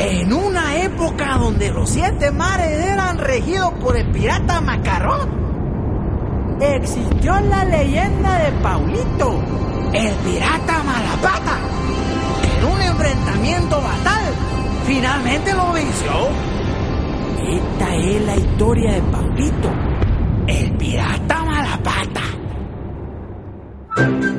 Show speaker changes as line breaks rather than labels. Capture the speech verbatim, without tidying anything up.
En una época donde los siete mares eran regidos por el pirata Macarrón, existió la leyenda de Paulito, el pirata Malapata, que en un enfrentamiento fatal finalmente lo venció. Esta es la historia de Paulito, el pirata Malapata.